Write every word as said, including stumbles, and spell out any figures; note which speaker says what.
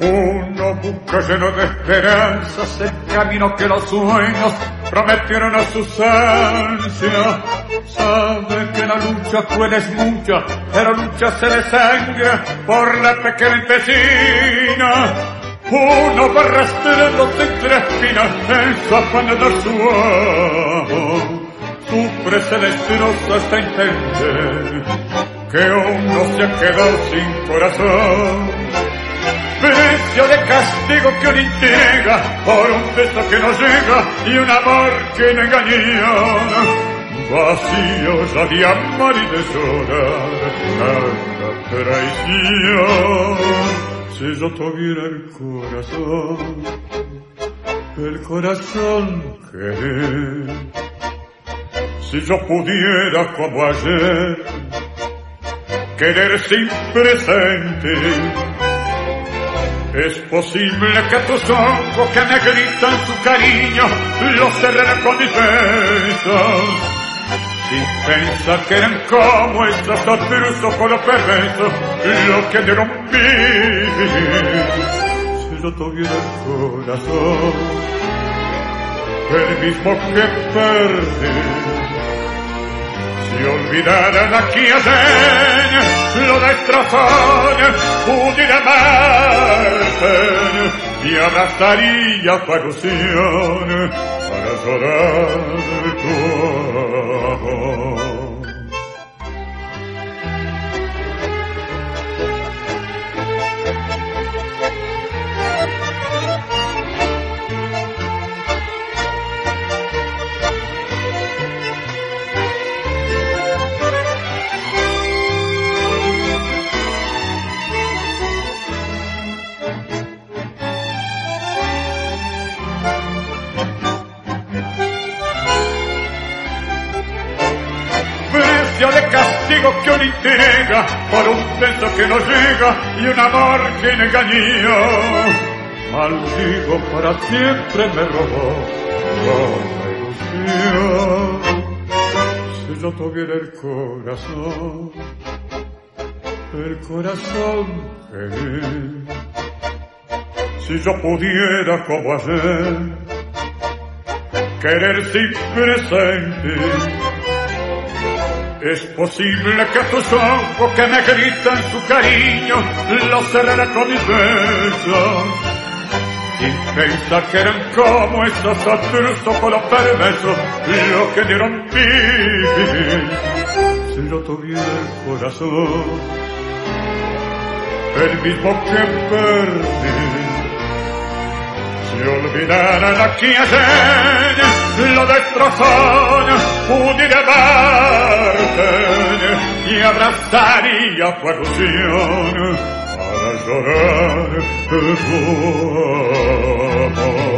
Speaker 1: Uno busca lleno de esperanzas el camino que los sueños prometieron a sus ansias. Sabe que la lucha cruel es mucha, pero lucha se desangra por la pequeña empecina. Uno va arrastrando entre espinas en su afán de dar su amo. Sufre, se destroza hasta entender que uno se ha quedado sin corazón. Precio de castigo que uno entrega por un beso que no llega y un amor que no engaña. Vacío ya de amar y de llorar tanta traición. Si yo tuviera el corazón, el corazón querer, si yo pudiera como ayer querer sin presente, es posible que tus ojos que me gritan su cariño los cerraré con mis besos, sin pensar que eran como esos otros ojos los perversos los que dieron vivir. Si yo tuviera el corazón, el mismo que perdí, si olvidaran aquí ayer lo destrozaron, pudiera amarte y abrazaría tu ilusión para llorar tu amor. De castigo que uno entrega por un beso que no llega y un amor que no engañó. Maldigo, para siempre me robó la ilusión. Si yo tuviera el corazón, el corazón feliz, si yo pudiera como ayer querer sin presente, es posible que tus ojos que me gritan su cariño los cerraré con mis besos, sin pensar que eran como esos otros ojos los perversos los que dieron vivir. Si yo tuviera el corazón, el mismo que perdí, si olvidaran aquí ayer lo destrozaron, pudiera amarte y abrazaría tu ilusión para llorar tu amor.